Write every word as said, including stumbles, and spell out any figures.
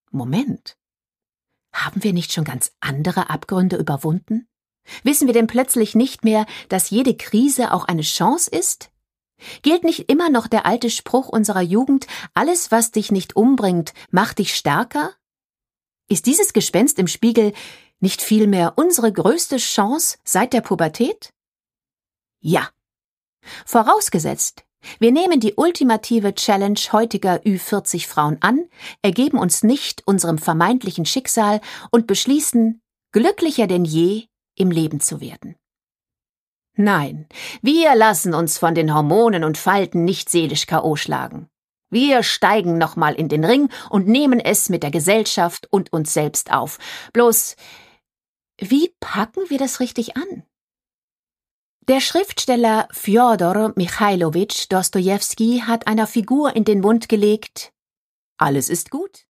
Moment. Haben wir nicht schon ganz andere Abgründe überwunden? Wissen wir denn plötzlich nicht mehr, dass jede Krise auch eine Chance ist? Gilt nicht immer noch der alte Spruch unserer Jugend, alles, was dich nicht umbringt, macht dich stärker? Ist dieses Gespenst im Spiegel nicht vielmehr unsere größte Chance seit der Pubertät? Ja. Vorausgesetzt, wir nehmen die ultimative Challenge heutiger Ü vierzig Frauen an, ergeben uns nicht unserem vermeintlichen Schicksal und beschließen, glücklicher denn je im Leben zu werden. Nein, wir lassen uns von den Hormonen und Falten nicht seelisch K O schlagen. Wir steigen nochmal in den Ring und nehmen es mit der Gesellschaft und uns selbst auf. Bloß, wie packen wir das richtig an? Der Schriftsteller Fjodor Michailowitsch Dostojewski hat einer Figur in den Mund gelegt: Alles ist gut,